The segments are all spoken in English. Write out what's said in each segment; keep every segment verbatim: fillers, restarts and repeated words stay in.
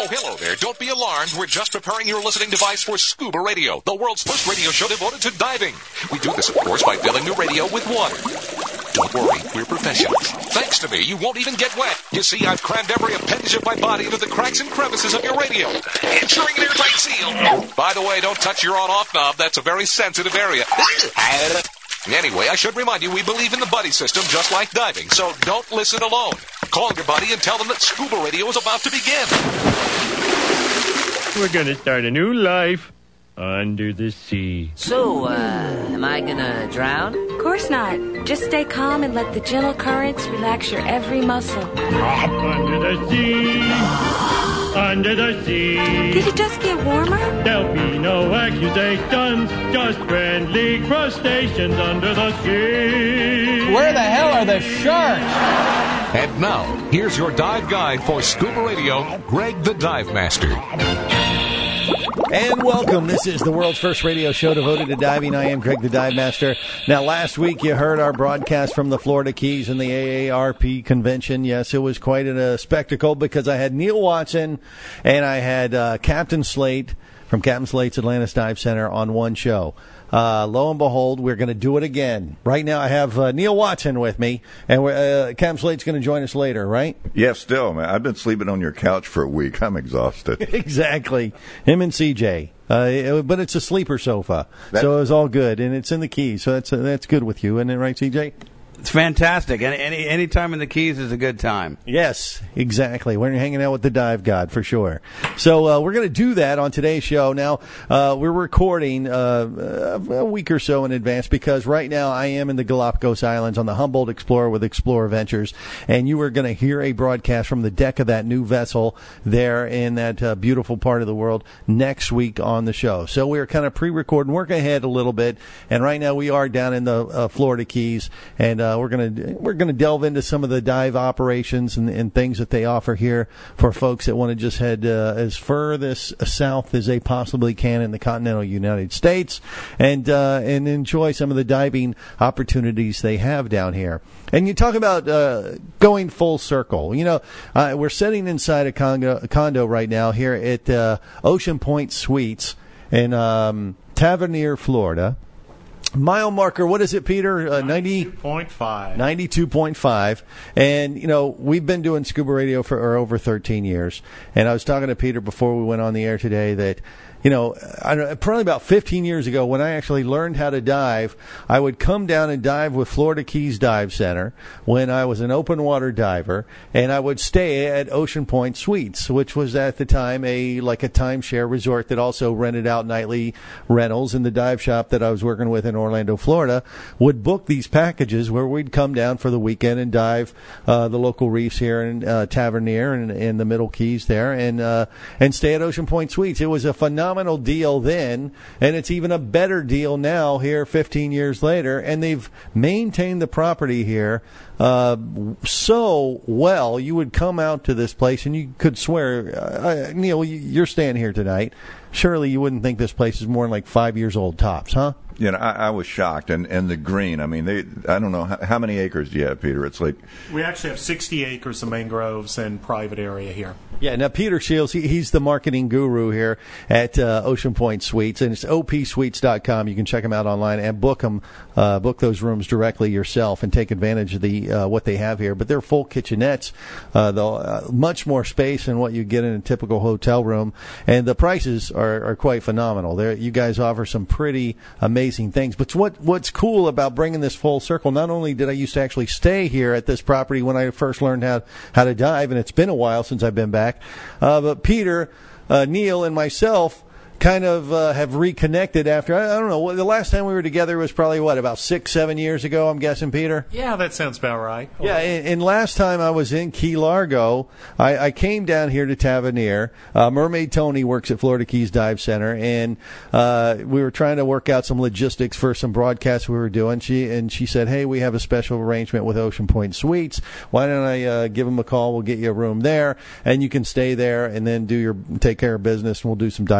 hello there. Don't be alarmed. We're just preparing your listening device for Scuba Radio, the world's first radio show devoted to diving. We do this, of course, by filling the radio with water. Don't worry, we're professionals. Thanks to me, you won't even get wet. You see, I've crammed every appendage of my body into the cracks and crevices of your radio, ensuring an airtight seal. By the way, don't touch your on-off knob. That's a very sensitive area. Anyway, I should remind you, we believe in the buddy system just like diving, so don't listen alone. Call your buddy and tell them that Scuba Radio is about to begin. We're going to start a new life under the sea. So, uh, am I gonna drown? Of course not. Just stay calm and let the gentle currents relax your every muscle. Under the sea, under the sea. Did it just get warmer? There'll be no accusations, just friendly crustaceans under the sea. Where the hell are the sharks? And now, here's your dive guide for Scuba Radio, Greg the Dive Master. And welcome. This is the world's first radio show devoted to diving. I am Greg the Dive Master. Now, last week you heard our broadcast from the Florida Keys and the A A R P convention. Yes, it was quite a spectacle because I had Neil Watson and I had uh, Captain Slate from Captain Slate's Atlantis Dive Center on one show. Uh, lo and behold, we're going to do it again. Right now I have uh, Neil Watson with me, and we're, uh, Captain Slate's going to join us later, right? Yeah, still, man. I've been sleeping on your couch for a week. I'm exhausted. Exactly. Him and C J. Uh, but it's a sleeper sofa, that, so it was all good, and it's in the Keys, so that's uh, that's good with you, isn't it, right, C J? It's fantastic. Any any any time in the Keys is a good time. Yes, exactly. We're hanging out with the dive god for sure. So uh, we're going to do that on today's show. Now uh, we're recording uh, a week or so in advance because right now I am in the Galapagos Islands on the Humboldt Explorer with Explorer Ventures, and you are going to hear a broadcast from the deck of that new vessel there in that uh, beautiful part of the world next week on the show. So we're kind of pre-recording, working ahead a little bit, and right now we are down in the uh, Florida Keys, and uh, Uh, we're gonna we're gonna delve into some of the dive operations and, and things that they offer here for folks that want to just head uh, as furthest south as they possibly can in the continental United States and uh, and enjoy some of the diving opportunities they have down here. And you talk about uh, going full circle. You know, uh, we're sitting inside a condo, a condo right now here at uh, Ocean Point Suites in um, Tavernier, Florida. Mile marker, what is it, Peter? Uh, ninety-two point five. ninety-two point five. And, you know, we've been doing scuba radio for or over thirteen years. And I was talking to Peter before we went on the air today that, you know, I don't know, probably about fifteen years ago when I actually learned how to dive, I would come down and dive with Florida Keys Dive Center when I was an open water diver, and I would stay at Ocean Point Suites, which was at the time a like a timeshare resort that also rented out nightly rentals. And the dive shop that I was working with in Orlando, Florida, would book these packages where we'd come down for the weekend and dive uh, the local reefs here in uh, Tavernier and in the Middle Keys there, and uh, and stay at Ocean Point Suites. It was a phenomenal Phenomenal deal then, and it's even a better deal now here fifteen years later, and they've maintained the property here uh, so well. You would come out to this place and you could swear, uh, Neil, you're staying here tonight. Surely you wouldn't think this place is more than like five years old tops, huh? You know, I, I was shocked, and, and the green. I mean, they. I don't know how, how many acres do you have, Peter? It's like we actually have sixty acres of mangroves and private area here. Yeah. Now Peter Shields, he, he's the marketing guru here at uh, Ocean Point Suites, and it's O P suites dot com. You can check them out online and book them, uh, book those rooms directly yourself, and take advantage of the uh, what they have here. But they're full kitchenettes, uh, though uh, much more space than what you get in a typical hotel room, and the prices are, are quite phenomenal. There, you guys offer some pretty amazing things. But what what's cool about bringing this full circle, not only did I used to actually stay here at this property when I first learned how, how to dive, and it's been a while since I've been back, uh, but Peter, uh, Neil, and myself kind of uh, have reconnected after, I, I don't know, the last time we were together was probably, what, about six, seven years ago, I'm guessing, Peter? Yeah, that sounds about right. Yeah, and, and last time I was in Key Largo, I, I came down here to Tavernier. Uh, Mermaid Tony works at Florida Keys Dive Center, and uh, we were trying to work out some logistics for some broadcasts we were doing. She And she said, hey, we have a special arrangement with Ocean Point Suites. Why don't I uh, give them a call? We'll get you a room there, and you can stay there and then do your take care of business, and we'll do some diving, that kind of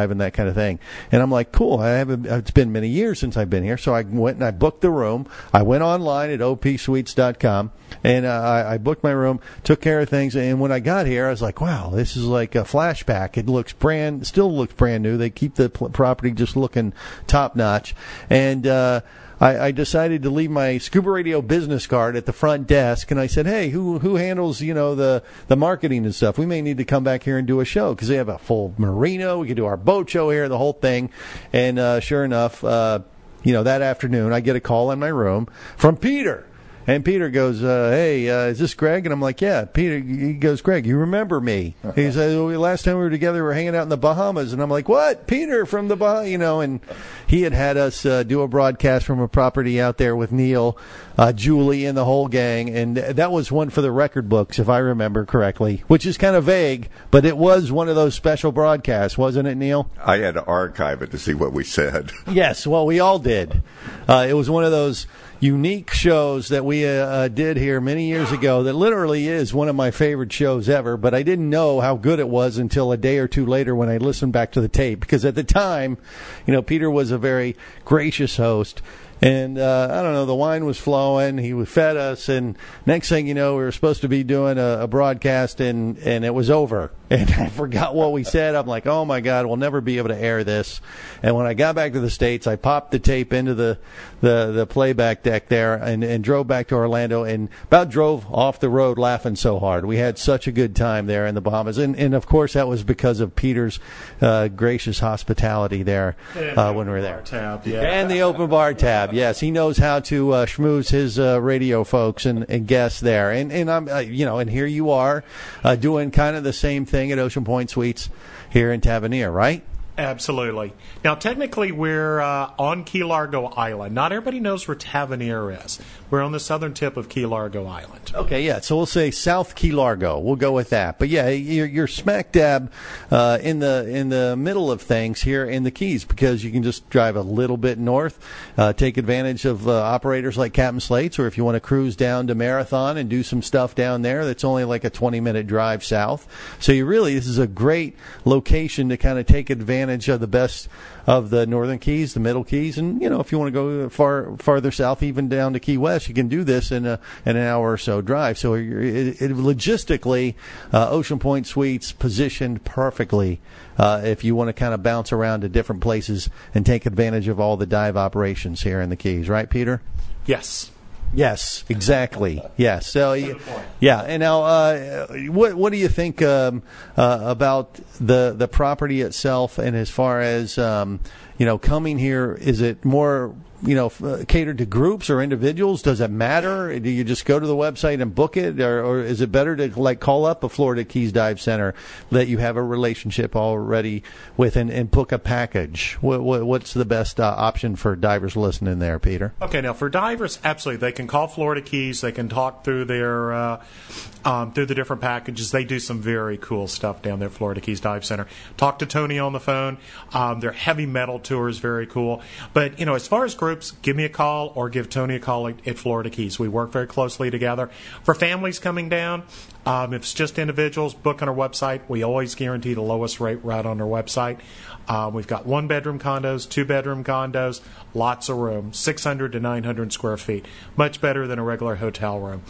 kind of thing. And I'm like, cool. I haven't. It's been many years since I've been here, so I went and I booked the room. I went online at o p suites dot com and uh, I, I booked my room, took care of things. And when I got here, I was like, wow, this is like a flashback. It looks brand, still looks brand new. They keep the pl- property just looking top notch. And uh, I, I decided to leave my Scuba Radio business card at the front desk, and I said, hey, who who handles, you know, the, the marketing and stuff? We may need to come back here and do a show, because they have a full marina. We could do our boat show here, the whole thing. And uh, sure enough, uh, you know, that afternoon, I get a call in my room from Peter. And Peter goes, uh, hey, uh, is this Greg? And I'm like, yeah. Peter, he goes, Greg, you remember me? He said, well, last time we were together, we were hanging out in the Bahamas. And I'm like, what? Peter from the Bahamas? You know, and he had had us uh, do a broadcast from a property out there with Neil, uh, Julie, and the whole gang. And that was one for the record books, if I remember correctly, which is kind of vague, but it was one of those special broadcasts, wasn't it, Neil? I had to archive it to see what we said. Yes, well, we all did. Uh, it was one of those unique shows that we uh, did here many years ago that literally is one of my favorite shows ever, but I didn't know how good it was until a day or two later when I listened back to the tape, because at the time, you know, Peter was a very gracious host. And, uh, I don't know, the wine was flowing. He fed us. And next thing you know, we were supposed to be doing a, a broadcast, and, and it was over. And I forgot what we said. I'm like, oh, my God, we'll never be able to air this. And when I got back to the States, I popped the tape into the, the, the playback deck there and, and drove back to Orlando, and about drove off the road laughing so hard. We had such a good time there in the Bahamas. And, and of course, that was because of Peter's uh, gracious hospitality there uh, when we were there. Tab, yeah. And the open bar tab. Yes, he knows how to uh, schmooze his uh, radio folks and, and guests there, and and I'm uh, you know, and here you are uh, doing kind of the same thing at Ocean Point Suites here in Tavernier, right? Absolutely. Now, technically, we're uh, on Key Largo Island. Not everybody knows where Tavernier is. We're on the southern tip of Key Largo Island. Okay, yeah. So we'll say South Key Largo. We'll go with that. But yeah, you're, you're smack dab uh, in the in the middle of things here in the Keys, because you can just drive a little bit north, uh, take advantage of uh, operators like Captain Slate's, or if you want to cruise down to Marathon and do some stuff down there, that's only like a twenty minute drive south. So you really, this is a great location to kind of take advantage of the best of the northern Keys, the middle Keys, and you know, if you want to go far farther south, even down to Key West, you can do this in a in an hour or so drive. So you're, it, it, logistically, uh, Ocean Point Suites positioned perfectly uh, if you want to kind of bounce around to different places and take advantage of all the dive operations here in the Keys, right, Peter? Yes. Yes, exactly. Yes. So, yeah. And now, uh, what what do you think um, uh, about the the property itself? And as far as um, you know, coming here, is it more, you know, uh, catered to groups or individuals? Does it matter? Do you just go to the website and book it, or, or is it better to like call up a Florida Keys Dive Center that you have a relationship already with and, and book a package? What, what, what's the best uh, option for divers listening there, Peter? Okay, now for divers, absolutely, they can call Florida Keys. They can talk through their uh, um, through the different packages. They do some very cool stuff down there at Florida Keys Dive Center. Talk to Tony on the phone. Um, their heavy metal tour is very cool. But you know, as far as groups, give me a call or give Tony a call at, at Florida Keys. We work very closely together. For families coming down, um, if it's just individuals, book on our website. We always guarantee the lowest rate right on our website. Uh, we've got one-bedroom condos, two-bedroom condos, lots of room, six hundred to nine hundred square feet. Much better than a regular hotel room.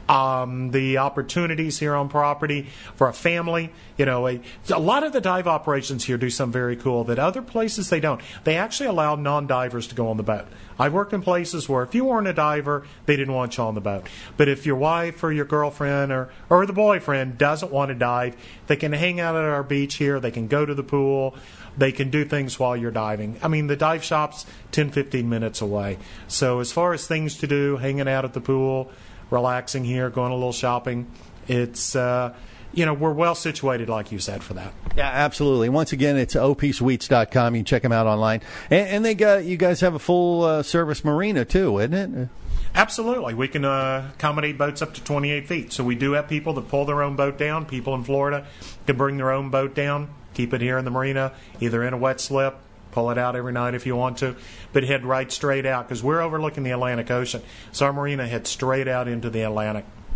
Um, the opportunities here on property for a family, you know, a, a lot of the dive operations here do something very cool that other places they don't. They actually allow non-divers to go on the boat. I've worked in places where if you weren't a diver, they didn't want you on the boat. But if your wife or your girlfriend or, or the boyfriend doesn't want to dive, they can hang out at our beach here. They can go to the pool. They can do things while you're diving. I mean, the dive shop's ten, fifteen minutes away. So as far as things to do, hanging out at the pool, relaxing here, going a little shopping, it's, uh, you know, we're well situated, like you said, for that. Yeah, absolutely. Once again, it's o p suites dot com. You can check them out online. And, and they got, you guys have a full uh, service marina, too, isn't it? Absolutely. We can uh, accommodate boats up to twenty-eight feet. So we do have people that pull their own boat down. People in Florida can bring their own boat down, keep it here in the marina, either in a wet slip, pull it out every night if you want to, but head right straight out because we're overlooking the Atlantic Ocean. So our marina heads straight out into the Atlantic.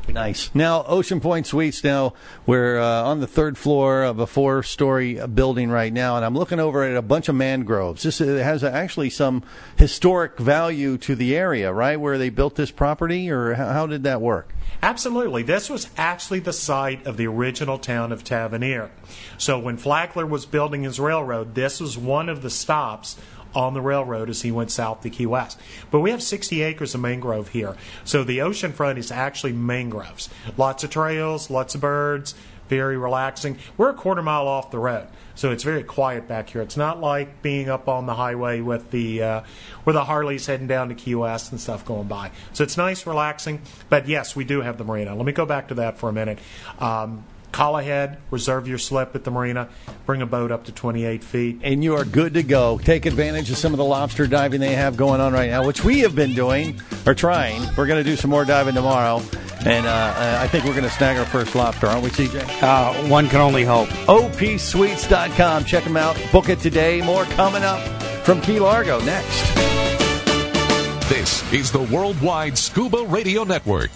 Nice. Now, Ocean Point Suites, now we're uh, on the third floor of a four-story building right now, and I'm looking over at a bunch of mangroves. This uh, has actually some historic value to the area, right, where they built this property, or how, how did that work? Absolutely. This was actually the site of the original town of Tavernier. So when Flagler was building his railroad, this was one of the stops on the railroad as he went south to Key West. But we have sixty acres of mangrove here. So the oceanfront is actually mangroves. Lots of trails, lots of birds, very relaxing. We're a quarter mile off the road, so it's very quiet back here. It's not like being up on the highway with the uh, where the Harleys heading down to Key West and stuff going by. So it's nice, relaxing. But yes, we do have the marina. Let me go back to that for a minute. Um, Call ahead, reserve your slip at the marina, bring a boat up to twenty-eight feet. And you are good to go. Take advantage of some of the lobster diving they have going on right now, which we have been doing, or trying. We're going to do some more diving tomorrow, and uh, I think we're going to snag our first lobster, aren't we, C J? Uh, one can only hope. O P suites dot com. Check them out. Book it today. More coming up from Key Largo next. This is the Worldwide Scuba Radio Network.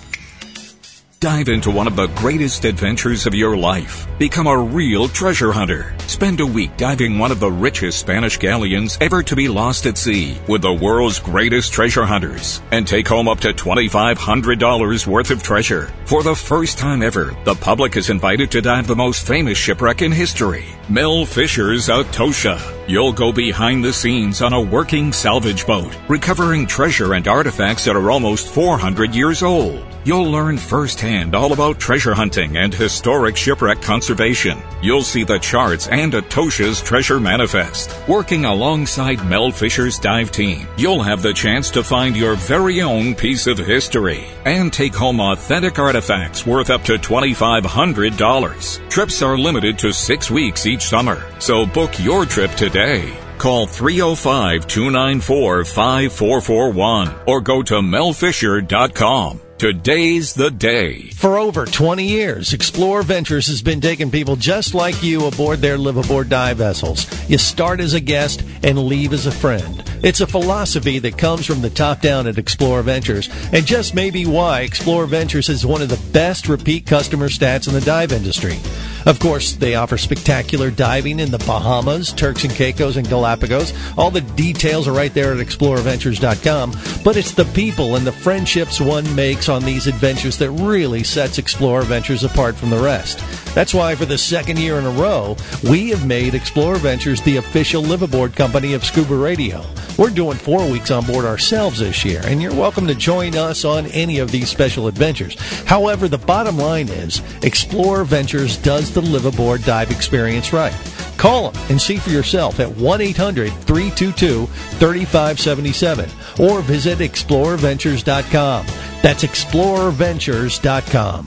Dive into one of the greatest adventures of your life. Become a real treasure hunter. Spend a week diving one of the richest Spanish galleons ever to be lost at sea with the world's greatest treasure hunters. And take home up to twenty-five hundred dollars worth of treasure. For the first time ever, the public is invited to dive the most famous shipwreck in history, Mel Fisher's Atosha. You'll go behind the scenes on a working salvage boat, recovering treasure and artifacts that are almost four hundred years old. You'll learn firsthand all about treasure hunting and historic shipwreck conservation. You'll see the charts and Atosha's treasure manifest. Working alongside Mel Fisher's dive team, you'll have the chance to find your very own piece of history and take home authentic artifacts worth up to twenty-five hundred dollars. Trips are limited to six weeks each summer, so book your trip today. Call three oh five, two nine four, five four four one or go to mel fisher dot com. Today's the day. For over twenty years, Explorer Ventures has been taking people just like you aboard their live-aboard dive vessels. You start as a guest and leave as a friend. It's a philosophy that comes from the top down at Explorer Ventures, and just maybe why Explorer Ventures is one of the best repeat customer stats in the dive industry. Of course, they offer spectacular diving in the Bahamas, Turks and Caicos, and Galapagos. All the details are right there at explorer ventures dot com. But it's the people and the friendships one makes on these adventures that really sets Explorer Ventures apart from the rest. That's why for the second year in a row, we have made Explorer Ventures the official live-aboard company of Scuba Radio. We're doing four weeks on board ourselves this year, and you're welcome to join us on any of these special adventures. However, the bottom line is Explorer Ventures does the live-aboard dive experience right. Call them and see for yourself at one eight hundred, three two two, three five seven seven or visit explorer ventures dot com. That's explorer ventures dot com.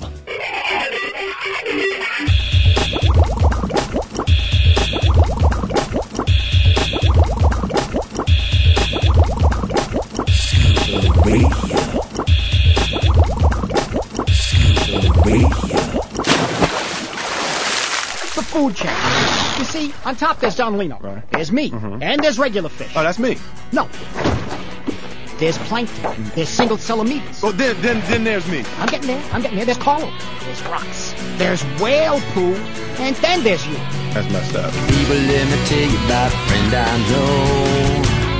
The food chain. You see, on top there's Don Lino. Right. There's me. Mm-hmm. And there's regular fish. Oh, that's me. No. There's plankton. There's single centimeters. Oh, then, then, then there's me. I'm getting there. I'm getting there. There's coral. There's rocks. There's whale poo. And then there's you. That's messed up. People, let me tell you about a friend I know.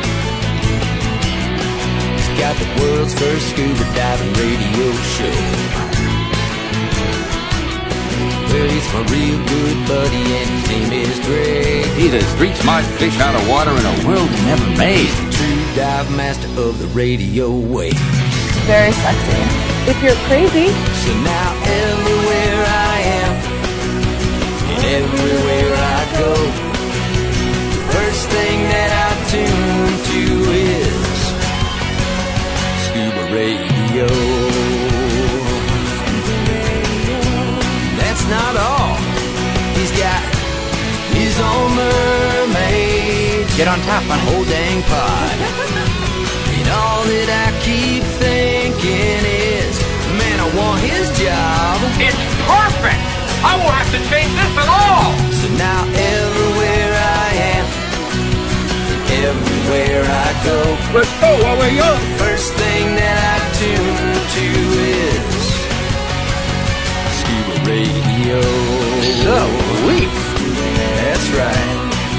He's got the world's first scuba diving radio show. Well, he's my real good buddy, and his name is Greg. He's a street smart fish out of water in a world he never made. True dive master of the radio wave. Very sexy. If you're crazy. So now everywhere I am, and everywhere I go, the first thing that I tune to is Scuba Radio. That's not all. He's got his own mermaid. Get on top, honey. Whole dang pod. And all that I keep thinking is, man, I want his job. It's perfect. I won't have to change this at all. So now everywhere I am, and everywhere I go, let's go while we're young. The first thing that I tune to is Radio. Oh, weep. That's right.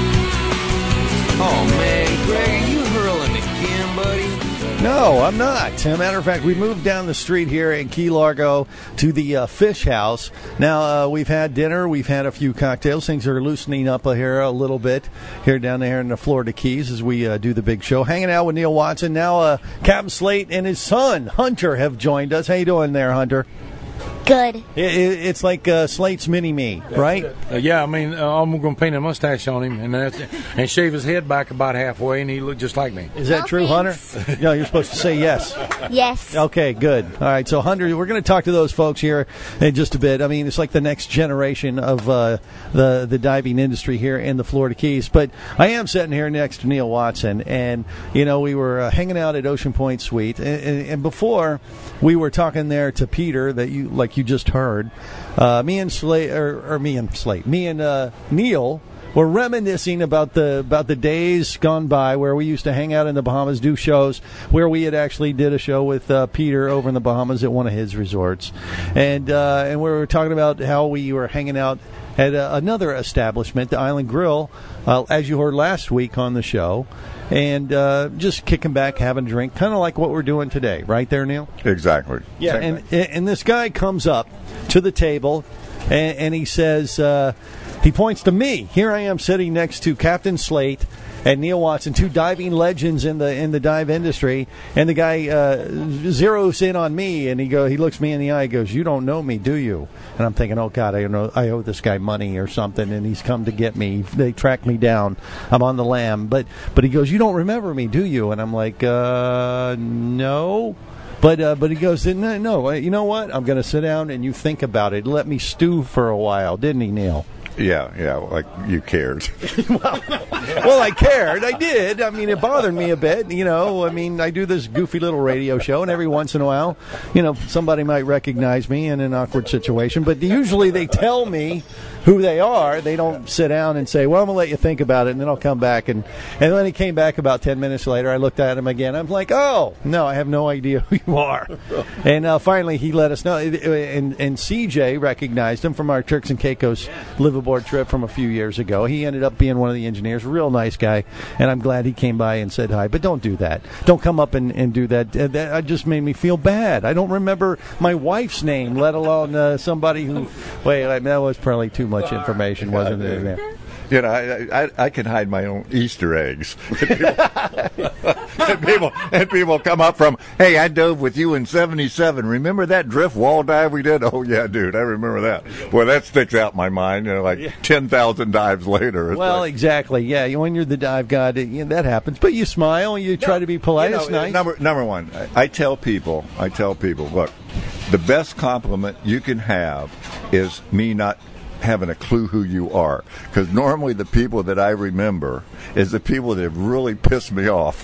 Oh, man, Greg, are you hurling again, buddy? No, I'm not. As a matter of fact, we moved down the street here in Key Largo to the uh, Fish House. Now, uh, we've had dinner. We've had a few cocktails. Things are loosening up here a little bit here down there in the Florida Keys as we uh, do the big show. Hanging out with Neil Watson. Now, uh, Captain Slate and his son, Hunter, have joined us. How you doing there, Hunter? Good. It, it, it's like uh, Slate's mini-me, right? Uh, yeah, I mean, uh, I'm going to paint a mustache on him and that's, and shave his head back about halfway, and he looked just like me. Is that No, true, thanks. Hunter? No, you're supposed to say yes. Yes. Okay, good. All right, so Hunter, we're going to talk to those folks here in just a bit. I mean, it's like the next generation of uh, the the diving industry here in the Florida Keys. But I am sitting here next to Neil Watson, and you know we were uh, hanging out at Ocean Point Suite, and, and, and before we were talking there to Peter that you like you just heard. Uh, me and Slate, or, or me and Slate, me and uh, Neil. We're reminiscing about the about the days gone by where we used to hang out in the Bahamas, do shows, where we had actually did a show with uh, Peter over in the Bahamas at one of his resorts, and uh, and we were talking about how we were hanging out at uh, another establishment, the Island Grill, uh, as you heard last week on the show, and uh, just kicking back, having a drink, kind of like what we're doing today, right there, Neil? Exactly. Yeah, Same and thing. and this guy comes up to the table, and, and he says. Uh, He points to me. Here I am sitting next to Captain Slate and Neil Watson, two diving legends in the in the dive industry. And the guy uh, zeroes in on me, and he go he looks me in the eye. He goes, "You don't know me, do you?" And I'm thinking, "Oh God, I know I owe this guy money or something." And he's come to get me. They track me down. I'm on the lam. But but he goes, "You don't remember me, do you?" And I'm like, "Uh, no." But uh, but he goes, no, no, you know what? I'm going to sit down and you think about it. Let me stew for a while, didn't he, Neil? Yeah, yeah, like you cared. well, well, I cared. I did. I mean, it bothered me a bit. You know, I mean, I do this goofy little radio show, and every once in a while, you know, somebody might recognize me in an awkward situation. But usually they tell me who they are. They don't sit down and say, well, I'm going to let you think about it, and then I'll come back. And, and when he came back about ten minutes later, I looked at him again. I'm like, oh, no, I have no idea who you are. And uh, finally, he let us know. And, and C J recognized him from our Turks and Caicos liveable trip from a few years ago. He ended up being one of the engineers, real nice guy, and I'm glad he came by and said hi. But don't do that. Don't come up and, and do that. Uh, that just made me feel bad. I don't remember my wife's name, let alone uh, somebody who. Wait, that was probably too much information, wasn't it? There? You know, I, I I can hide my own Easter eggs. And people, and people and people come up from, hey, I dove with you in seventy-seven. Remember that drift wall dive we did? Oh yeah, dude, I remember that. Boy, that sticks out in my mind. You know, like yeah. ten thousand dives later. It's well, like, exactly. Yeah, when you're the dive god, it, you know, that happens. But you smile, you try no, to be polite. You know, it's nice. Number number one, I, I tell people, I tell people, look, the best compliment you can have is me not having a clue who you are, because normally the people that I remember is the people that have really pissed me off.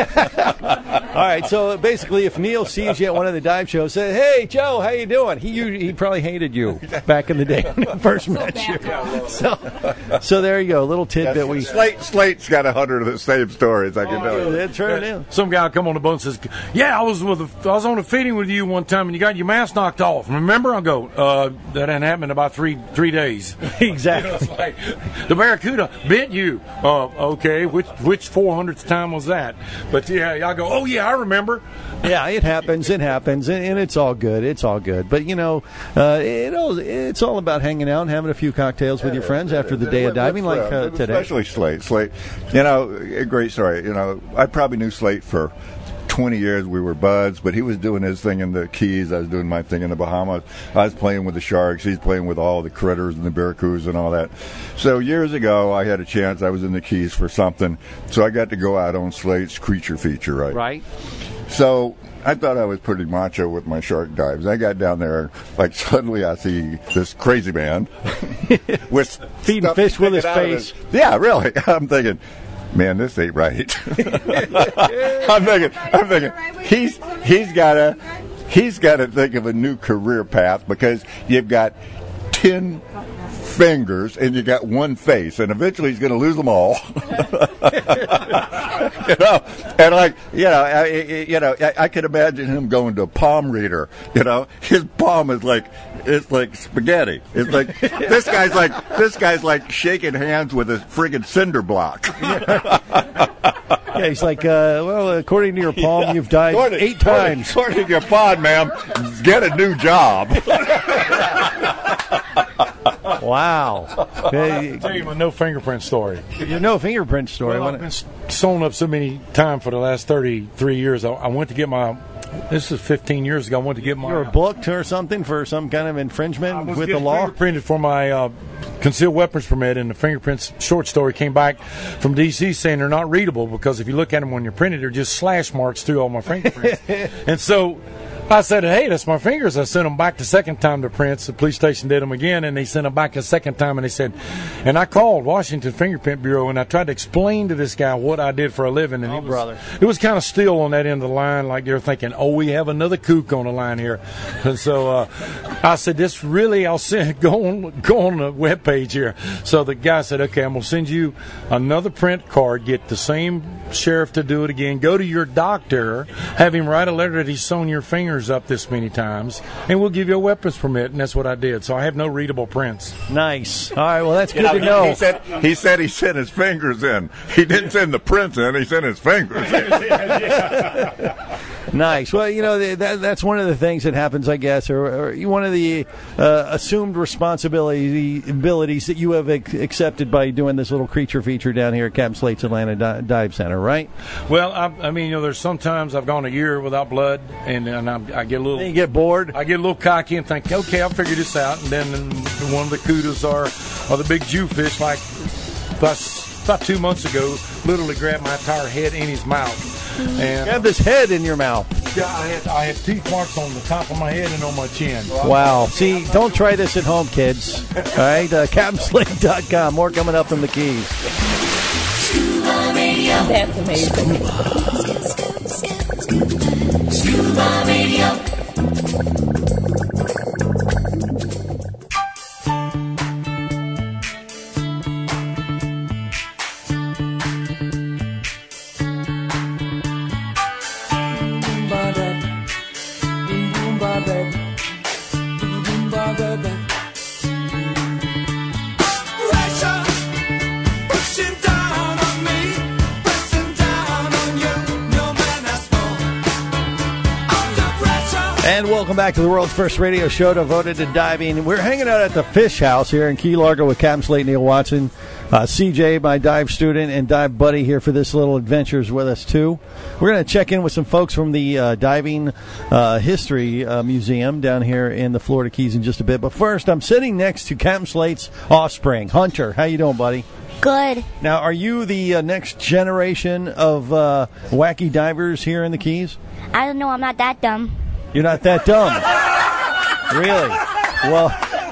All right, so basically, if Neil sees you at one of the dive shows, say, "Hey, Joe, how you doing?" He he probably hated you back in the day when he first met you. So, so there you go, a little tidbit. Yes, we Slate Slate's got a hundred of the same stories. I can oh, tell you. That's right. Yeah. Some guy will come on the boat and says, "Yeah, I was with a, I was on a feeding with you one time, and you got your mask knocked off. Remember?" I go, uh, "That didn't happen in about three three days." Exactly. You know, like, the Barracuda bit you. Uh, okay, which which four hundredth time was that? But yeah, y'all go, "Oh yeah, I remember." Yeah, it happens. It happens, and, and it's all good. It's all good. But you know, uh, it all, it's all about hanging out and having a few cocktails with your friends after the day of diving, like uh, today. Especially Slate. Slate, you know, a great story. You know, I probably knew Slate for twenty years. We were buds, but he was doing his thing in the Keys. I was doing my thing in the Bahamas. I was playing with the sharks. He's playing with all the critters and the barracudas and all that. So years ago, I had a chance. I was in the Keys for something, so I got to go out on Slate's creature feature, right? Right. So I thought I was pretty macho with my shark dives. I got down there, like suddenly I see this crazy man with feeding fish with his face. His, yeah, really. I'm thinking, man, this ain't right. I'm thinking, I'm thinking, he's he's got to he's got to think of a new career path, because you've got ten fingers and you got one face, and eventually he's going to lose them all. You know, and like you know, I, you know, I, I could imagine him going to a palm reader. You know, his palm is like it's like spaghetti. It's like this guy's like this guy's like shaking hands with a friggin' cinder block. Yeah, he's like, uh, well, according to your palm, yeah. you've died according, eight times. According to your palm, ma'am, get a new job. Wow. I'll tell you my no fingerprint story. Your no fingerprint story. Well, I've been sewn up so many times for the last thirty-three years. I, I went to get my, this is fifteen years ago, I went to get my. You were booked or something for some kind of infringement with the law? Fingerprinted for my uh, concealed weapons permit, and the fingerprints short story came back from D C saying they're not readable because if you look at them when you're printed, they're just slash marks through all my fingerprints. And so I said, hey, that's my fingers. I sent them back the second time to prints. The police station did them again, and they sent them back the second time, and they said, and I called Washington Fingerprint Bureau, and I tried to explain to this guy what I did for a living, and oh, it was, brother. It was kind of still on that end of the line, like they're thinking, oh, we have another kook on the line here. And so uh, I said, this really, I'll send, go on, go on the webpage here. So the guy said, okay, I'm going to send you another print card, get the same sheriff to do it again, go to your doctor, have him write a letter that he's sewn your fingers up this many times, and we'll give you a weapons permit, and that's what I did. So I have no readable prints. Nice. All right, well, that's good you know, to know. He said, he said he sent his fingers in. He didn't send the prints in, he sent his fingers in. Nice. Well, you know, that, that's one of the things that happens, I guess, or, or one of the uh, assumed responsibility abilities that you have ac- accepted by doing this little creature feature down here at Captain Slate's Atlanta Di- Dive Center, right? Well, I, I mean, you know, there's sometimes I've gone a year without blood, and, and I, I get a little... Then you get bored? I get a little cocky and think, okay, I'll figure this out, and then one of the kudos are, are the big Jewfish, like about, about two months ago, literally grabbed my entire head in his mouth. And you have this head in your mouth. Yeah, I had, I had teeth marks on the top of my head and on my chin. Wow. See, don't try this at home, kids. All right, uh, Captain Slate dot com. More coming up from the Keys. Scuba Radio. That's amazing. Scuba, Scuba Radio. And welcome back to the world's first radio show devoted to diving. We're hanging out at the Fish House here in Key Largo with Captain Slate, Neil Watson, uh, C J, my dive student, and dive buddy here for this little adventures with us, too. We're going to check in with some folks from the uh, Diving uh, History uh, Museum down here in the Florida Keys in just a bit. But first, I'm sitting next to Captain Slate's offspring, Hunter. How you doing, buddy? Good. Now, are you the uh, next generation of uh, wacky divers here in the Keys? I don't know. I'm not that dumb. You're not that dumb. Really? Well,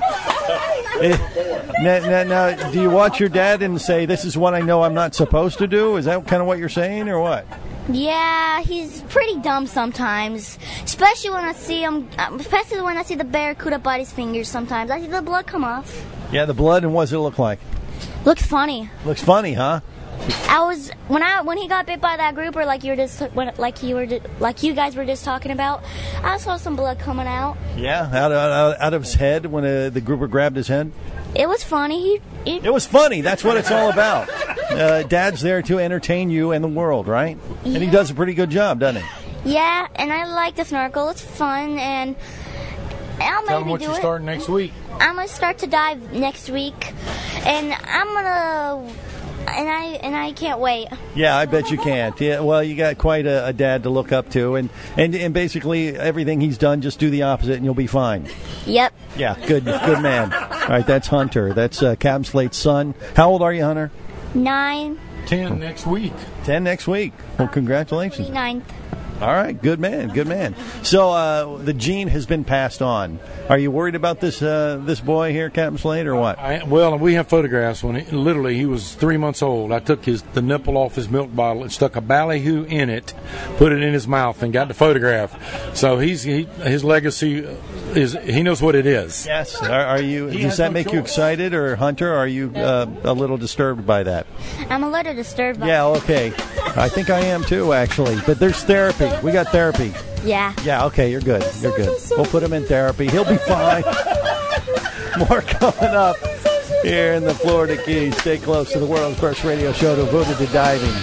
it, now, now, now, do you watch your dad and say, this is what I know I'm not supposed to do? Is that kind of what you're saying, or what? Yeah, he's pretty dumb sometimes. Especially when I see him, especially when I see the barracuda bite his fingers sometimes. I see the blood come off. Yeah, the blood, and what does it look like? Looks funny. Looks funny, huh? I was when I when he got bit by that grouper, like you were just when, like you were like you guys were just talking about. I saw some blood coming out. Yeah, out of, out, out of his head when uh, the grouper grabbed his head. It was funny. He, he, it was funny. That's what it's all about. Uh, Dad's there to entertain you and the world, right? Yeah. And he does a pretty good job, doesn't he? Yeah, and I like the snorkel. It's fun, and I'll Tell maybe them what do you're it. starting next week. I'm gonna start to dive next week, and I'm gonna. And I and I can't wait. Yeah, I bet you can't. Yeah, well, you got quite a, a dad to look up to, and, and and basically everything he's done, just do the opposite, and you'll be fine. Yep. Yeah, good, good man. All right, that's Hunter. That's uh, Captain Slate's son. How old are you, Hunter? Nine. Ten next week. Ten next week. Well, congratulations. Ninth. All right, good man, good man. So uh, the gene has been passed on. Are you worried about this uh, this boy here, Captain Slade, or what? I, well, we have photographs when he, literally he was three months old. I took his the nipple off his milk bottle and stuck a ballyhoo in it, put it in his mouth, and got the photograph. So he's he, his legacy is he knows what it is. Yes. Are, are you? Does that no make choice. you excited, or Hunter? Are you uh, a little disturbed by that? I'm a little disturbed by Yeah. Okay. I think I am too, actually. But there's therapy. We got therapy. Yeah. Yeah, okay, you're good. You're good. We'll put him in therapy. He'll be fine. More coming up here in the Florida Keys. Stay close to the world's first radio show devoted to diving.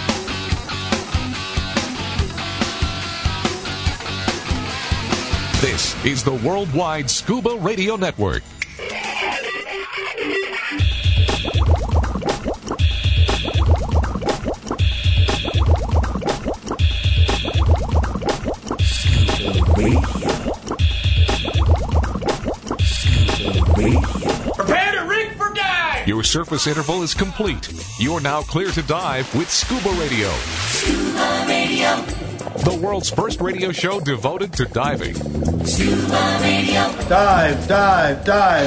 This is the Worldwide Scuba Radio Network. Prepare to rig for dive! Your surface interval is complete. You're now clear to dive with Scuba Radio. Scuba Radio. The world's first radio show devoted to diving. Scuba Radio. Dive, dive, dive.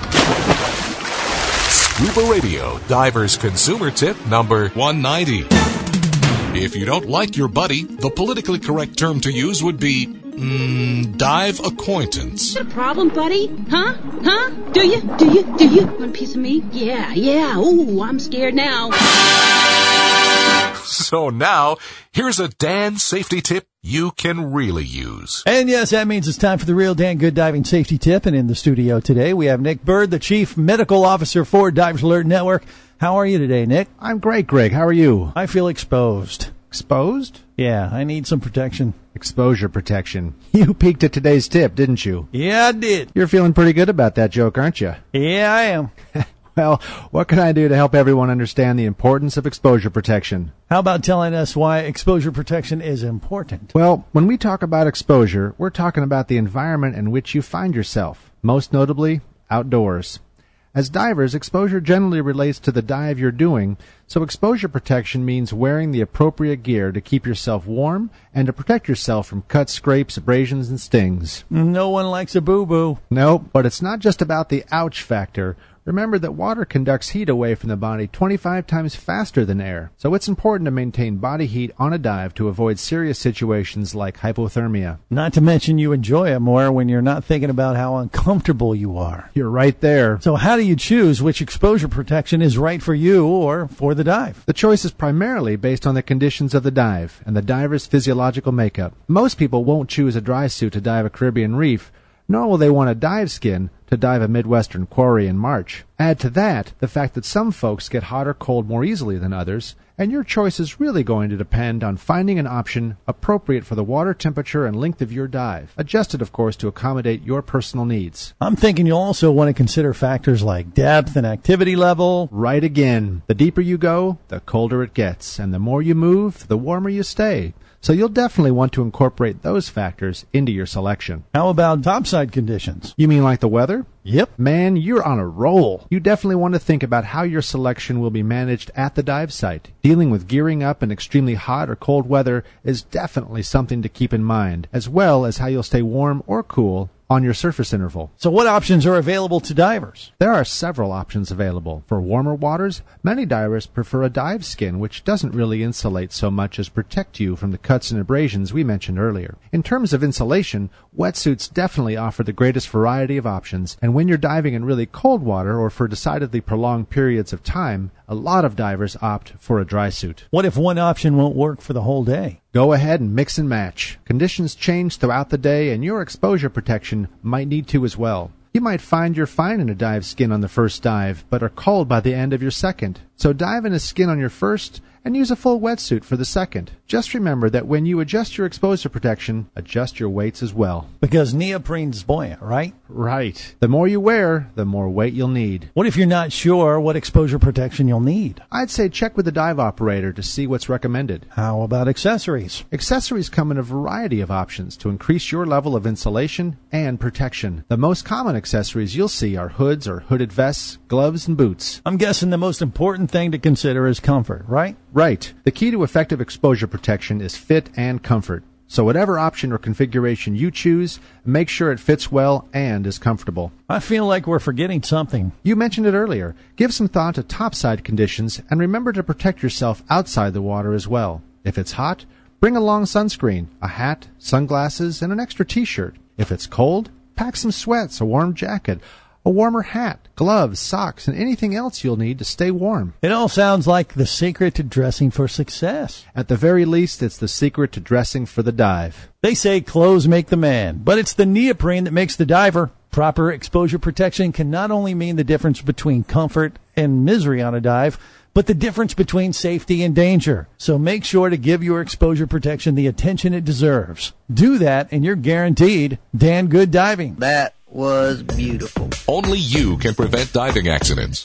Scuba Radio, diver's consumer tip number one ninety. If you don't like your buddy, the politically correct term to use would be mm, dive acquaintance. Got a problem, buddy? Huh? Huh? Do you? Do you? Do you? Want a piece of me? Yeah, yeah. Ooh, I'm scared now. So now, here's a Dan safety tip you can really use. And yes, that means it's time for the real Dan Good Diving Safety Tip. And in the studio today, we have Nick Bird, the Chief Medical Officer for Divers Alert Network. How are you today, Nick? I'm great, Greg. How are you? I feel exposed. Exposed? Yeah, I need some protection. Exposure protection. You peeked at today's tip, didn't you? Yeah, I did. You're feeling pretty good about that joke, aren't you? Yeah, I am. Well, what can I do to help everyone understand the importance of exposure protection? How about telling us why exposure protection is important? Well, when we talk about exposure, we're talking about the environment in which you find yourself, most notably outdoors. As divers, exposure generally relates to the dive you're doing, so exposure protection means wearing the appropriate gear to keep yourself warm and to protect yourself from cuts, scrapes, abrasions, and stings. No one likes a boo-boo. Nope, but it's not just about the ouch factor. Remember that water conducts heat away from the body twenty-five times faster than air, so it's important to maintain body heat on a dive to avoid serious situations like hypothermia. Not to mention you enjoy it more when you're not thinking about how uncomfortable you are. You're right there. So how do you choose which exposure protection is right for you or for the dive? The choice is primarily based on the conditions of the dive and the diver's physiological makeup. Most people won't choose a dry suit to dive a Caribbean reef, nor will they want a dive skin to dive a Midwestern quarry in March. Add to that the fact that some folks get hot or cold more easily than others, and your choice is really going to depend on finding an option appropriate for the water temperature and length of your dive, adjusted, of course, to accommodate your personal needs. I'm thinking you'll also want to consider factors like depth and activity level. Right again. The deeper you go, the colder it gets, and the more you move, the warmer you stay. So you'll definitely want to incorporate those factors into your selection. How about topside conditions? You mean like the weather? Yep. Man, you're on a roll. You definitely want to think about how your selection will be managed at the dive site. Dealing with gearing up in extremely hot or cold weather is definitely something to keep in mind, as well as how you'll stay warm or cool on your surface interval. So what options are available to divers? There are several options available. For warmer waters, many divers prefer a dive skin, which doesn't really insulate so much as protect you from the cuts and abrasions we mentioned earlier. In terms of insulation, wetsuits definitely offer the greatest variety of options, and when you're diving in really cold water or for decidedly prolonged periods of time, a lot of divers opt for a dry suit. What if one option won't work for the whole day? Go ahead and mix and match. Conditions change throughout the day, and your exposure protection might need to as well. You might find you're fine in a dive skin on the first dive, but are cold by the end of your second. So dive in a skin on your first and use a full wetsuit for the second. Just remember that when you adjust your exposure protection, adjust your weights as well. Because neoprene's buoyant, right? Right. The more you wear, the more weight you'll need. What if you're not sure what exposure protection you'll need? I'd say check with the dive operator to see what's recommended. How about accessories? Accessories come in a variety of options to increase your level of insulation and protection. The most common accessories you'll see are hoods or hooded vests, gloves, and boots. I'm guessing the most important thing to consider is comfort, right? Right. The key to effective exposure protection is fit and comfort. So whatever option or configuration you choose, make sure it fits well and is comfortable. I feel like we're forgetting something. You mentioned it earlier. Give some thought to topside conditions and remember to protect yourself outside the water as well. If it's hot, bring along sunscreen, a hat, sunglasses, and an extra t-shirt. If it's cold, pack some sweats, a warm jacket, a warmer hat, gloves, socks, and anything else you'll need to stay warm. It all sounds like the secret to dressing for success. At the very least, it's the secret to dressing for the dive. They say clothes make the man, but it's the neoprene that makes the diver. Proper exposure protection can not only mean the difference between comfort and misery on a dive, but the difference between safety and danger. So make sure to give your exposure protection the attention it deserves. Do that, and you're guaranteed Dan Good Diving. That was beautiful. Only you can prevent diving accidents.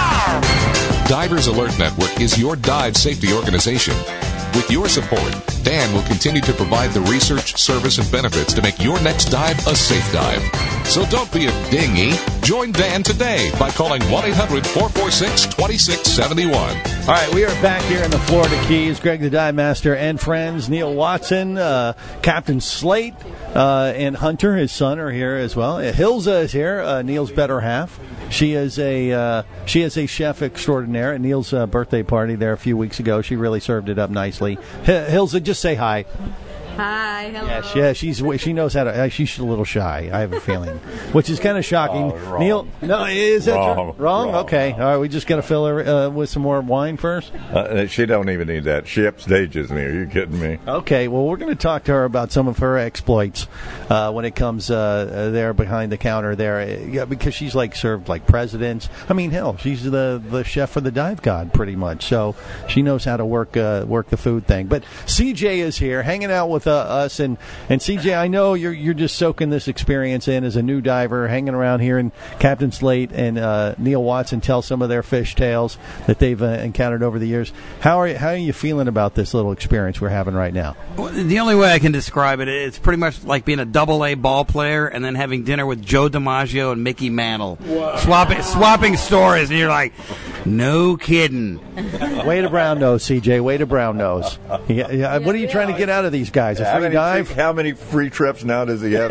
Divers Alert Network is your dive safety organization. With your support, Dan will continue to provide the research, service, and benefits to make your next dive a safe dive. So don't be a dinghy. Join Dan today by calling one eight hundred four four six two six seven one. All right, we are back here in the Florida Keys. Greg the Dive Master and friends. Neil Watson, uh, Captain Slate, uh, and Hunter, his son, are here as well. Uh, Hilza is here, uh, Neil's better half. She is a uh, she is a chef extraordinaire at Neil's uh, birthday party there a few weeks ago. She really served it up nicely. H- Hilza, just say hi. Hi, hello. Yeah, she, yeah, she's she knows how to. Uh, she's a little shy, I have a feeling, which is kind of shocking. Oh, wrong. Neil, no, is that wrong, true? Wrong? wrong? Okay, all right. We just got to fill her uh, with some more wine first. Uh, she don't even need that. She upstages me. Are you kidding me? Okay, well, we're going to talk to her about some of her exploits uh, when it comes uh, there behind the counter there, uh, yeah, because she's like served like presidents. I mean, hell, she's the the chef for the dive god, pretty much. So she knows how to work uh, work the food thing. But C J is here, hanging out with uh, us and. And C J, I know you're you're just soaking this experience in as a new diver, hanging around here, and Captain Slate and uh, Neil Watson tell some of their fish tales that they've uh, encountered over the years. How are you, how are you feeling about this little experience we're having right now? Well, the only way I can describe it, it's pretty much like being a double A ball player and then having dinner with Joe DiMaggio and Mickey Mantle, wow. swapping swapping stories, and you're like, no kidding. Way to brown nose, C J. Way to brown nose. Yeah, yeah, what are you trying to get out of these guys? A free dive? Free, how many free trips now does he have?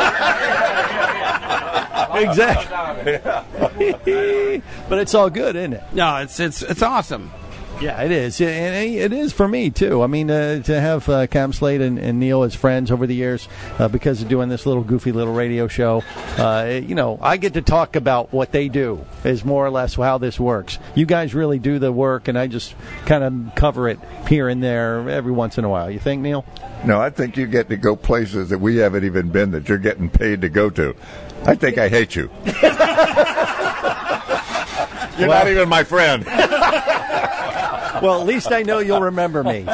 Exactly. But it's all good, isn't it? No, it's it's it's awesome. Yeah, it is. And it is for me, too. I mean, uh, to have uh, Cam Slate and, and Neil as friends over the years uh, because of doing this little goofy little radio show, uh, you know, I get to talk about what they do is more or less how this works. You guys really do the work, and I just kind of cover it here and there every once in a while. You think, Neil? No, I think you get to go places that we haven't even been that you're getting paid to go to. I think I hate you. You're well, not even my friend. Well, at least I know you'll remember me.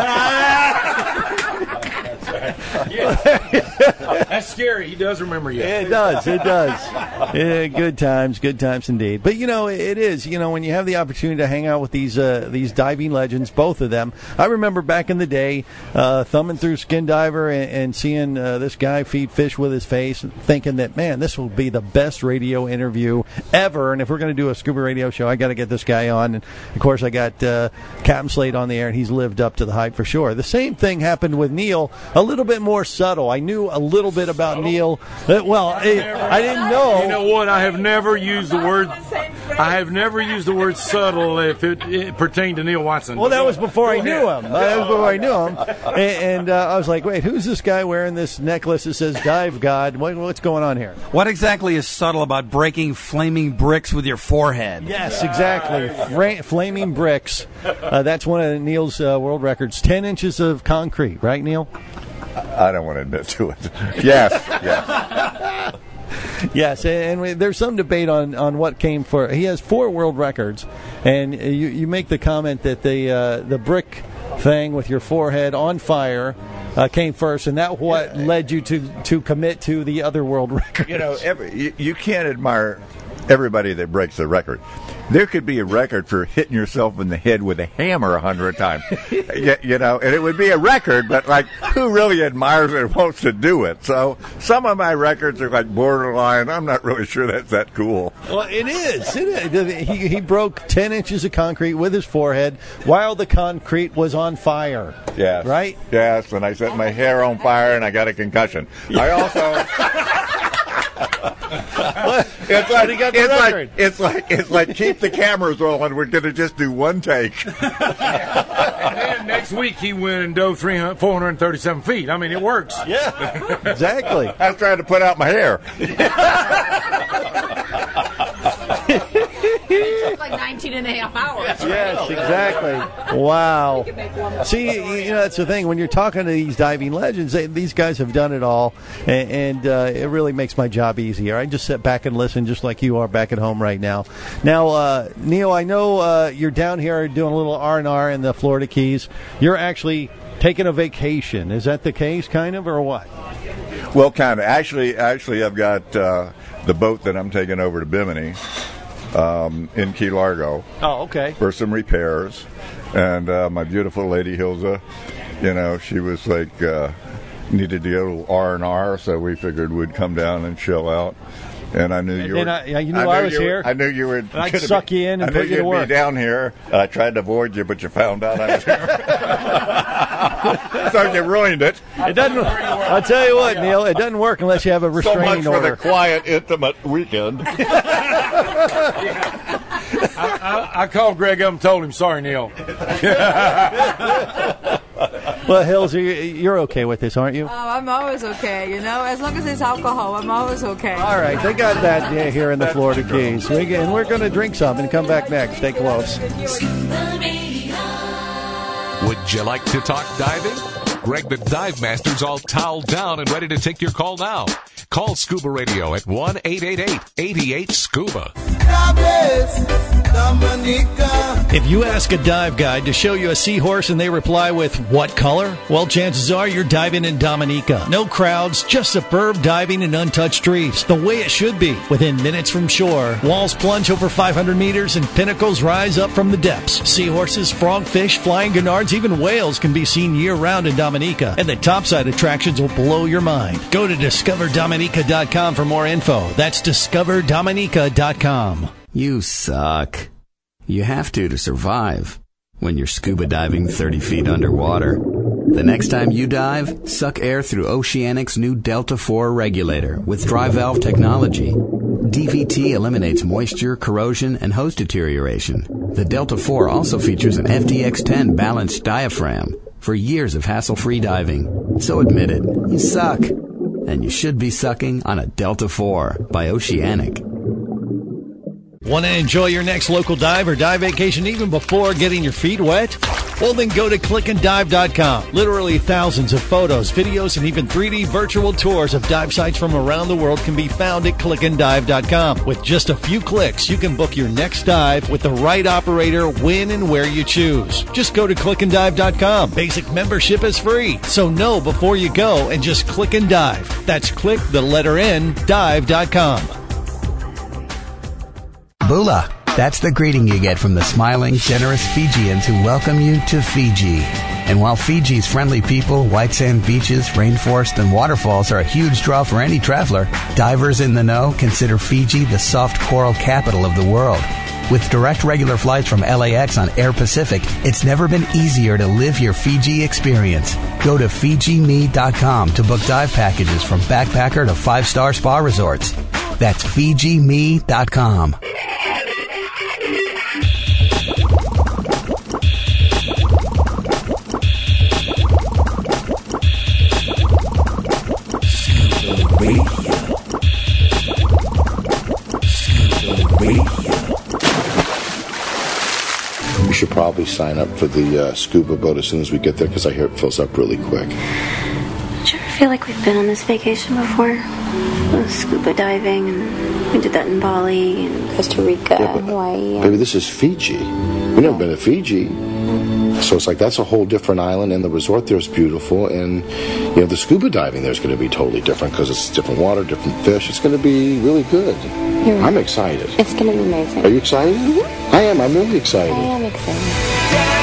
That's scary. He does remember you. It does. It does. Yeah, good times. Good times indeed. But, you know, it is. You know, when you have the opportunity to hang out with these uh, these diving legends, both of them. I remember back in the day uh, thumbing through Skin Diver and, and seeing uh, this guy feed fish with his face and thinking that, man, this will be the best radio interview ever. And if we're going to do a scuba radio show, I got to get this guy on. And, of course, I got uh, Captain Slate on the air, and he's lived up to the hype for sure. The same thing happened with Neil, a little bit more subtle. I knew a little bit about subtle. Neil. Uh, well, I, I didn't know. You know what? I have never used the word. I have never used the word subtle if it, it pertained to Neil Watson. Well, that was before I knew him. That was before I knew him. And, and uh, I was like, wait, who's this guy wearing this necklace that says Dive God? What, what's going on here? What exactly is subtle about breaking flaming bricks with your forehead? Yes, exactly. Fra- flaming bricks. Uh, that's one of Neil's uh, world records. Ten inches of concrete, right, Neil? I don't want to admit to it. Yes, yes. Yes, and we, there's some debate on, on what came for. He has four world records, and you, you make the comment that the uh, the brick thing with your forehead on fire uh, came first, and that what yeah. led you to, to commit to the other world records. You know, every, you, you can't admire everybody that breaks the record. there could be a record for hitting yourself in the head with a hammer a hundred times. you, you know, and it would be a record, but like, who really admires it and wants to do it? So some of my records are like borderline. I'm not really sure that's that cool. Well, it is. It is. He, he broke ten inches of concrete with his forehead while the concrete was on fire. Yes. Right? Yes, and I set my hair on fire and I got a concussion. I also... it's like, it's like it's like it's like keep the cameras rolling. We're going to just do one take. And then next week he went and dove three hundred, four hundred thirty-seven feet. I mean, it works. Yeah, exactly. I was trying to put out my hair. It took like nineteen and a half hours. Yes, exactly. Wow. See, you know, that's the thing. When you're talking to these diving legends, they, these guys have done it all, and, and uh, it really makes my job easier. I just sit back and listen just like you are back at home right now. Now, uh, Neil, I know uh, you're down here doing a little R and R in the Florida Keys. You're actually taking a vacation. Is that the case, kind of, or what? Well, kind of. Actually, actually, I've got uh, the boat that I'm taking over to Bimini. Um, in Key Largo. Oh, okay. For some repairs. And uh, my beautiful lady, Hilza, you know, she was like, uh, needed to go to R and R, so we figured we'd come down and chill out. And I knew and you were. I, yeah, you knew I, knew was you here. Were, I knew you were. I'd suck be, you in and I knew put you to you'd work. be down here. I tried to avoid you, but you found out I was here. So you ruined it. It doesn't. I'll tell you what, Neil. It doesn't work unless you have a restraining so much order. for the quiet, intimate weekend. I, I, I called Greg up and told him, sorry, Neil. Well, Hills, you're, you're okay with this, aren't you? Oh, I'm always okay, you know. As long as it's alcohol, I'm always okay. All right, they got that yeah, here in the Florida Keys. We, and we're going to drink some and come back next. Stay close. Would you like to talk diving? Greg the Dive Master's all toweled down and ready to take your call now. Call Scuba Radio at one eight eight eight, eight eight, SCUBA. If you ask a dive guide to show you a seahorse and they reply with, what color? Well, chances are you're diving in Dominica. No crowds, just superb diving and untouched reefs. The way it should be. Within minutes from shore, walls plunge over five hundred meters and pinnacles rise up from the depths. Seahorses, frogfish, flying gurnards, even whales can be seen year-round in Dominica. And the topside attractions will blow your mind. Go to discover dominica dot com for more info. That's discover dominica dot com. You suck. You have to to survive when you're scuba diving thirty feet underwater. The next time you dive, suck air through Oceanic's new Delta four regulator with dry valve technology. D V T eliminates moisture, corrosion, and hose deterioration. The Delta four also features an F D X ten balanced diaphragm for years of hassle-free diving. So admit it, you suck. And you should be sucking on a Delta four by Oceanic. Want to enjoy your next local dive or dive vacation even before getting your feet wet? Well, then go to click and dive dot com. Literally thousands of photos, videos, and even three D virtual tours of dive sites from around the world can be found at click and dive dot com. With just a few clicks, you can book your next dive with the right operator when and where you choose. Just go to click and dive dot com. Basic membership is free, so know before you go and just click and dive. That's click the letter N, dive dot com. Bula. That's the greeting you get from the smiling, generous Fijians who welcome you to Fiji. And while Fiji's friendly people, white sand beaches, rainforest, and waterfalls are a huge draw for any traveler, divers in the know consider Fiji the soft coral capital of the world. With direct regular flights from L A X on Air Pacific, it's never been easier to live your Fiji experience. Go to Fiji Me dot com to book dive packages from backpacker to five-star spa resorts. That's Fiji Me dot com. We should probably sign up for the uh, scuba boat as soon as we get there because I hear it fills up really quick. Don't you ever feel like we've been on this vacation before? Uh, scuba diving, and we did that in Bali, and Costa Rica, yeah, but, Hawaii. And... Baby, this is Fiji. We've never been to Fiji. So it's like that's a whole different island, and the resort there is beautiful, and you know the scuba diving there is going to be totally different because it's different water, different fish. It's going to be really good. You're right. I'm excited. It's going to be amazing. Are you excited? Mm-hmm. I am. I'm really excited. I am excited.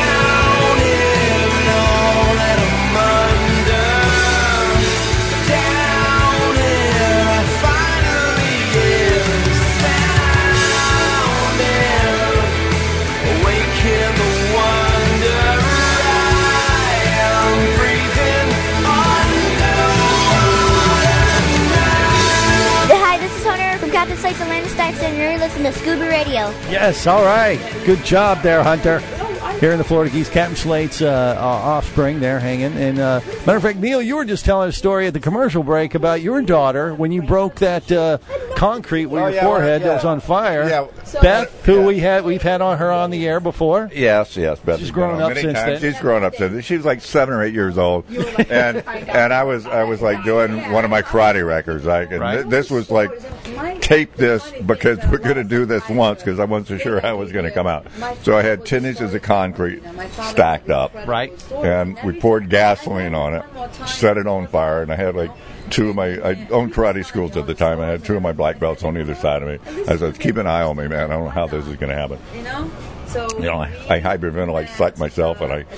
Captain Slate's Atlantis Stacks, and you're listening to Scuba Radio. Yes, all right. Good job there, Hunter. Here in the Florida Keys, Captain Slate's uh, offspring there hanging. And uh, matter of fact, Neil, you were just telling a story at the commercial break about your daughter when you broke that uh, concrete with oh, your yeah, forehead yeah. that was on fire. Yeah. Beth, who yeah. we had, we've had on her on the air before. Yes, yes. Beth She's grown up since times. then. She's grown up since then. She was like seven or eight years old, and and I was I was like doing one of my karate records. Like, and right. th- this was like tape this because we're going to do this once because I wasn't sure how it was going to come out. So I had ten inches of concrete stacked up, right, and we poured gasoline on it, set it on fire, and I had like two of my, I owned karate schools at the time. I had two of my black belts on either side of me. I said, keep an eye on me, man. I don't know how this is going to happen. You know, so you know, I, I hyperventilate, psych myself, and I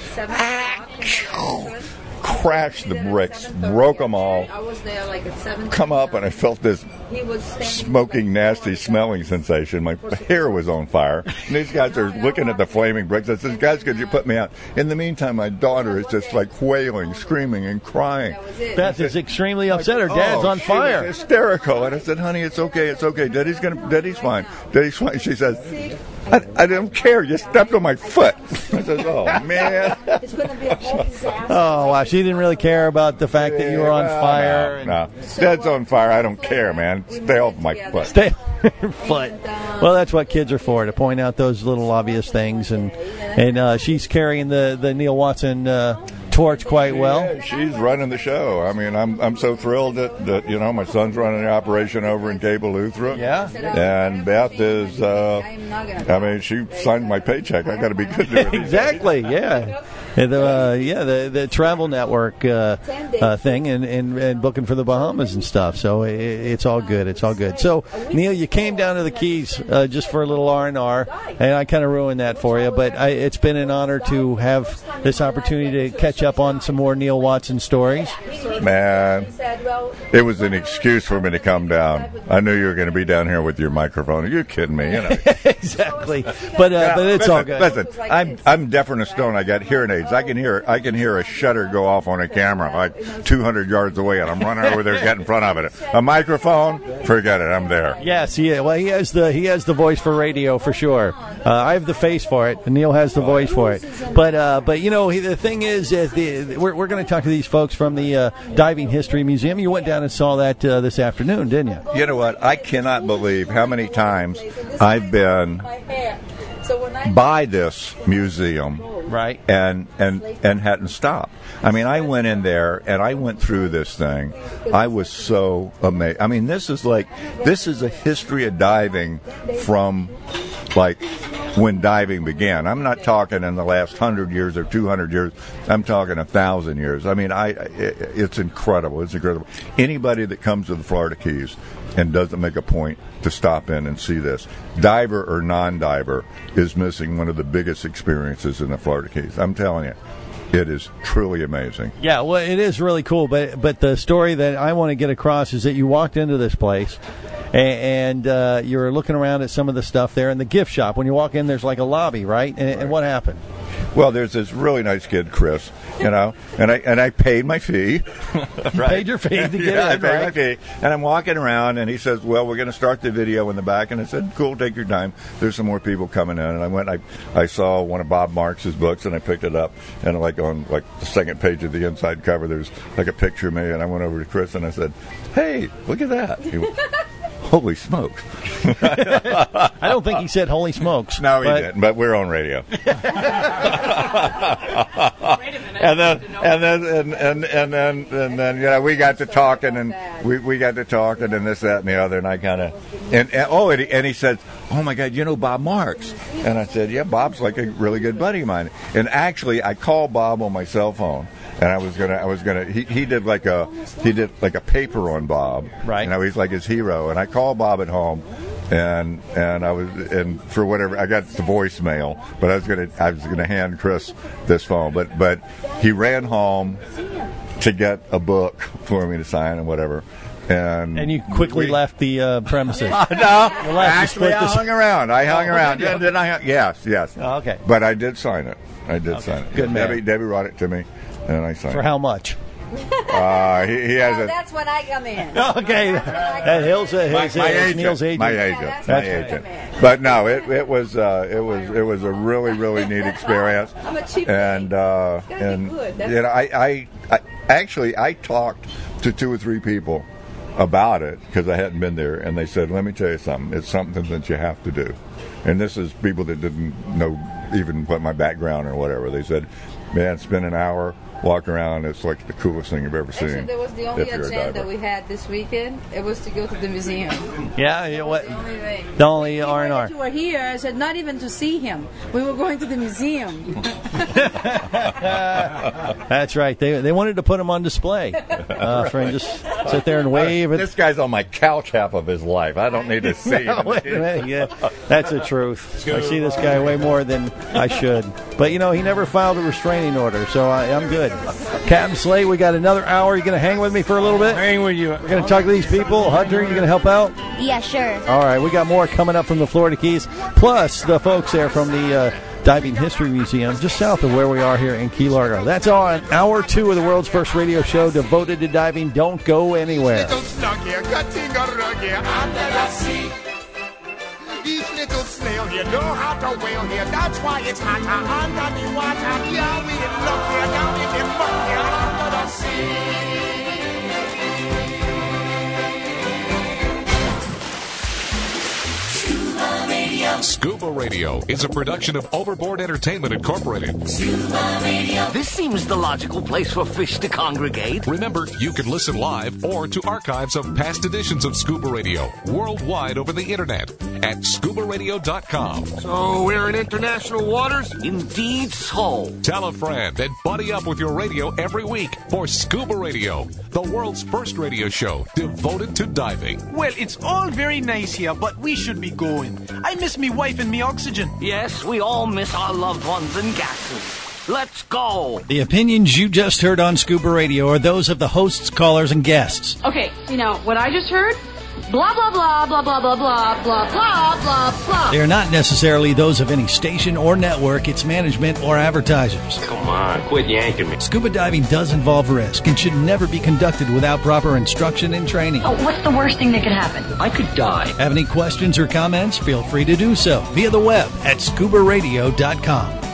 crashed the bricks, broke them all, come up, and I felt this smoking, nasty, smelling sensation. My hair was on fire. And these guys are looking at the flaming bricks. I said, guys, could you put me out? In the meantime, my daughter is just like wailing, screaming, and crying. Beth is extremely upset. Her dad's oh, on fire. She was hysterical. And I said, honey, it's okay, it's okay. Daddy's gonna, Daddy's fine. Daddy's fine. She says, I, I don't care. You stepped on my foot. I said, oh, man. Oh, wow. She didn't really care about the fact that you were on no, fire. No, no. Dad's on fire. I don't care, man. Stay off my foot. Stay off your foot. Well, that's what kids are for, to point out those little obvious things. And and uh, she's carrying the, the Neil Watson uh, torch quite well. Yeah, she's running the show. I mean, I'm I'm so thrilled that, that you know, my son's running the operation over in Cable Lutheran. Yeah. And Beth is, uh, I mean, she signed my paycheck. I got to be good to her. Exactly, yeah. And the, uh, yeah, the the travel network uh, uh, thing and, and, and booking for the Bahamas and stuff. So it, it's all good. It's all good. So, Neil, you came down to the Keys uh, just for a little R and R, and I kind of ruined that for you. But I, it's been an honor to have this opportunity to catch up on some more Neil Watson stories. Man, it was an excuse for me to come down. I knew you were going to be down here with your microphone. Are you kidding me? You know. Exactly. But uh, yeah, but it's listen, all good. Listen, I'm I'm deaf and a stone. I got hearing aids. I can hear I can hear a shutter go off on a camera like two hundred yards away, and I'm running over there, getting in front of it. A microphone, forget it. I'm there. Yes, yeah. Well, he has the he has the voice for radio for sure. Uh, I have the face for it, and Neil has the voice for it. But uh, but you know, he, the thing is, uh, the, we're we're going to talk to these folks from the uh, Diving History Museum. You went down and saw that uh, this afternoon, didn't you? You know what? I cannot believe how many times I've been by this museum, right, and and and hadn't stopped. I mean, I went in there and I went through this thing. I was so amazed. I mean, this is like this is a history of diving from like when diving began. I'm not talking in the last hundred years or two hundred years. I'm talking a thousand years. I mean, I it, it's incredible. It's incredible. Anybody that comes to the Florida Keys and doesn't make a point to stop in and see this, diver or non-diver, is missing one of the biggest experiences in the Florida Keys. I'm telling you, it is truly amazing. Yeah, well, it is really cool. But but the story that I want to get across is that you walked into this place, and, and uh, you were looking around at some of the stuff there in the gift shop. When you walk in, there's like a lobby, right? And, right. and what happened? Well, there's this really nice kid, Chris, you know, and I and I paid my fee. Right. Paid your fee to get yeah, in, I paid right? my fee. And I'm walking around, and he says, well, we're going to start the video in the back. And I said, cool, take your time. There's some more people coming in. And I went, I I saw one of Bob Marks' books, and I picked it up. And like on like the second page of the inside cover, there's like a picture of me. And I went over to Chris, and I said, hey, look at that. He went, holy smokes. I don't think he said holy smokes. No, he but... didn't, but we're on radio. and then and then and, and, and then and then you know, we got to talking and we, we got to talking and this, that, and the other, and I kind of and, and oh and he, and he said, oh my God, you know Bob Marks? And I said, yeah, Bob's like a really good buddy of mine. And actually, I called Bob on my cell phone. And I was gonna, I was gonna. He, he did like a, he did like a paper on Bob, right? You know, he's like his hero. And I called Bob at home, and and I was and for whatever I got the voicemail, but I was gonna I was gonna hand Chris this phone, but but he ran home to get a book for me to sign and whatever. And, and you quickly we, left the uh, premises. Uh, no, left, actually, I hung around. I hung oh, around. Then, then I, yes, yes. Oh, okay. But I did sign it. I did okay. sign it. Good man. Debbie, Debbie brought it to me, and I signed For it. For how much? Uh, he, he has oh, a. That's when I come in. Okay, that Hill's uh, my, his, my his agent, Neil's agent. My agent, yeah, my right. agent. But no, it it was uh, it was it was a really really neat experience. I'm a cheap and uh, and you know, I, I I actually I talked to two or three people about it because I hadn't been there, and they said, "Let me tell you something. It's something that you have to do." And this is people that didn't know even what my background or whatever. They said, "Man, spend an hour." Walk around, it's like the coolest thing you've ever seen. Actually, that was the only agenda we had this weekend. It was to go to the museum. Yeah, you know what? The only way. The only R and R. You were here. I said, not even to see him. We were going to the museum. That's right. They they wanted to put him on display. Uh, for him just sit there and wave. This guy's on my couch half of his life. I don't need to see him. no, yeah, that's the truth. I see this guy way more than I should. But, you know, he never filed a restraining order, so I, I'm good. Captain Slade, we got another hour. You going to hang with me for a little bit? Hang with you. We're going to talk to these people. Hunter, you going to help out? Yeah, sure. All right, we got more coming up from the Florida Keys, plus the folks there from the uh, Diving History Museum, just south of where we are here in Key Largo. That's on hour two of the world's first radio show devoted to diving. Don't go anywhere. Each little snail here know how to whale here. That's why it's hotter under the water. Yeah, we in luck here, down in the muck here under the sea. Scuba Radio. Scuba Radio is a production of Overboard Entertainment Incorporated. Scuba Radio. This seems the logical place for fish to congregate. Remember, you can listen live or to archives of past editions of Scuba Radio worldwide over the internet at scuba radio dot com. So we're in international waters? Indeed so. Tell a friend and buddy up with your radio every week for Scuba Radio, the world's first radio show devoted to diving. Well, it's all very nice here, but we should be going. I miss me wife and me oxygen. Yes, we all miss our loved ones and gases. Let's go. The opinions you just heard on Scuba Radio are those of the hosts, callers, and guests. Okay, you know, what I just heard? Blah, blah, blah, blah, blah, blah, blah, blah, blah, blah, blah. They are not necessarily those of any station or network, its management, or advertisers. Come on, quit yanking me. Scuba diving does involve risk and should never be conducted without proper instruction and training. Oh, what's the worst thing that could happen? I could die. Have any questions or comments? Feel free to do so via the web at scuba radio dot com.